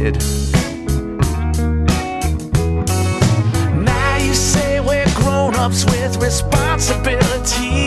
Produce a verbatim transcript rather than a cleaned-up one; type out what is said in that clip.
kid. Now you say we're grown-ups with responsibilities.